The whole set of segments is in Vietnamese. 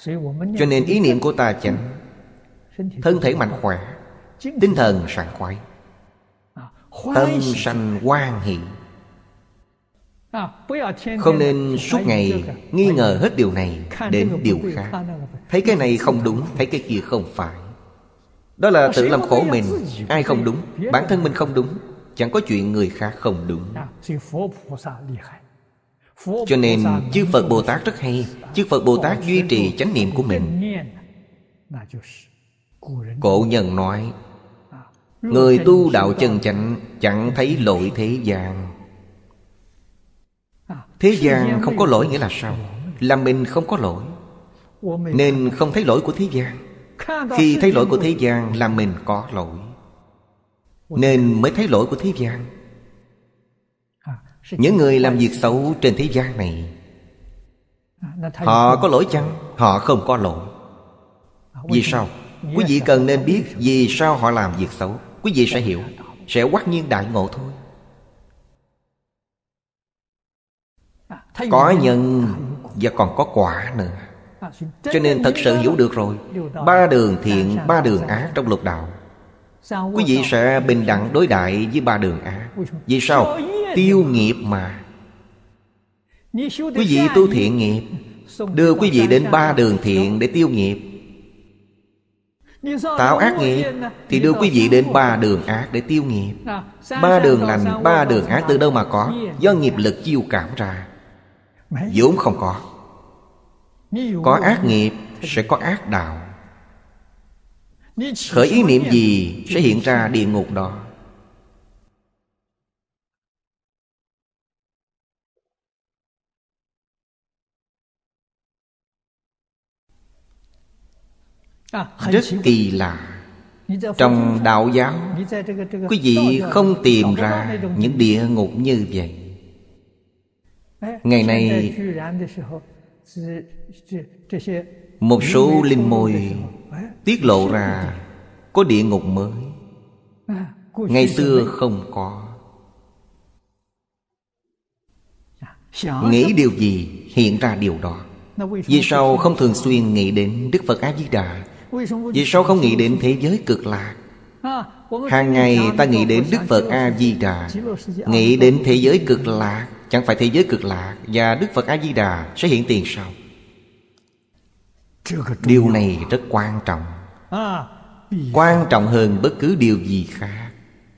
Cho nên ý niệm của ta chánh, thân thể mạnh khỏe, tinh thần sảng khoái, tâm sanh hoan hỷ. Không nên suốt ngày nghi ngờ hết điều này đến điều khác. Thấy cái này không đúng, thấy cái kia không phải. Đó là tự làm khổ mình. Ai không đúng? Bản thân mình không đúng, chẳng có chuyện người khác không đúng. Cho nên chư Phật Bồ Tát rất hay. Chư Phật Bồ Tát duy trì chánh niệm của mình. Cổ nhân nói, người tu đạo chân chánh chẳng thấy lỗi thế gian. Thế gian không có lỗi nghĩa là sao? Là mình không có lỗi, nên không thấy lỗi của thế gian. Khi thấy lỗi của thế gian là mình có lỗi, nên mới thấy lỗi của thế gian. Những người làm việc xấu trên thế gian này, họ có lỗi chăng? Họ không có lỗi. Vì sao? Quý vị cần nên biết vì sao họ làm việc xấu. Quý vị sẽ hiểu, sẽ hoắc nhiên đại ngộ thôi. Có nhân và còn có quả nữa. Cho nên thật sự hiểu được rồi, ba đường thiện, ba đường ác trong lục đạo, quý vị sẽ bình đẳng đối đại với ba đường ác. Vì sao? Tiêu nghiệp mà. Quý vị tu thiện nghiệp, đưa quý vị đến ba đường thiện để tiêu nghiệp. Tạo ác nghiệp thì đưa quý vị đến ba đường ác để tiêu nghiệp. Ba đường lành, ba đường ác từ đâu mà có? Do nghiệp lực chiêu cảm ra, vốn không có. Có ác nghiệp sẽ có ác đạo. Khởi ý niệm gì sẽ hiện ra địa ngục đó. Rất kỳ lạ. Trong đạo giáo, quý vị không tìm ra những địa ngục như vậy. Ngày nay một số linh môi tiết lộ ra có địa ngục mới, ngày xưa không có. Nghĩ điều gì hiện ra điều đó. Vì sao không thường xuyên nghĩ đến Đức Phật A-di-đà? Vì sao không nghĩ đến thế giới cực lạc? Hàng ngày ta nghĩ đến Đức Phật A-di-đà, nghĩ đến thế giới cực lạc. Chẳng phải thế giới cực lạc và Đức Phật A-di-đà sẽ hiện tiền sao? Điều này rất quan trọng, quan trọng hơn bất cứ điều gì khác.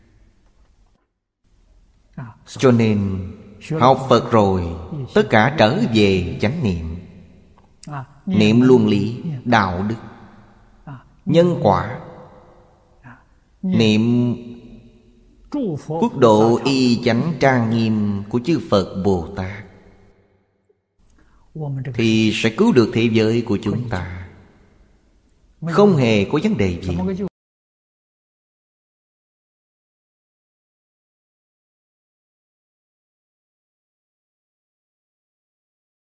Cho nên học Phật rồi, tất cả trở về chánh niệm. Niệm luân lý, đạo đức, nhân quả. Niệm quốc độ y chánh trang nghiêm của chư Phật Bồ Tát, thì sẽ cứu được thế giới của chúng ta. Không hề có vấn đề gì.